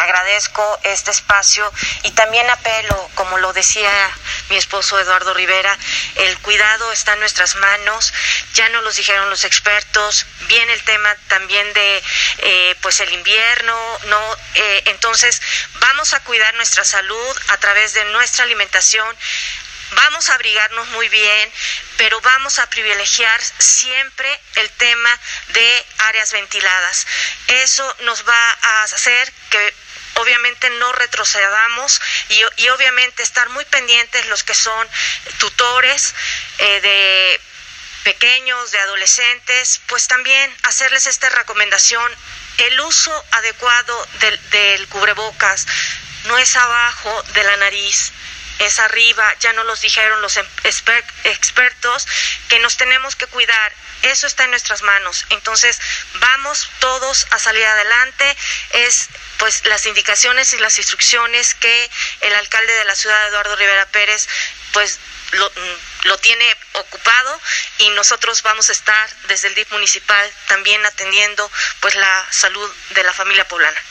agradezco este espacio y también apelo, como lo decía mi esposo Eduardo Rivera, el cuidado está en nuestras manos, ya nos los dijeron los expertos, viene el tema también de pues el invierno, ¿no? Entonces vamos a cuidar nuestra salud a través de nuestra alimentación. Vamos a abrigarnos muy bien, pero vamos a privilegiar siempre el tema de áreas ventiladas. Eso nos va a hacer que obviamente no retrocedamos y obviamente estar muy pendientes los que son tutores de pequeños, de adolescentes, pues también hacerles esta recomendación. El uso adecuado del cubrebocas no es abajo de la nariz, es arriba, ya nos los dijeron los expertos que nos tenemos que cuidar, eso está en nuestras manos, entonces vamos todos a salir adelante, es pues las indicaciones y las instrucciones que el alcalde de la ciudad, Eduardo Rivera Pérez, pues lo tiene ocupado y nosotros vamos a estar desde el DIF municipal también atendiendo pues la salud de la familia poblana.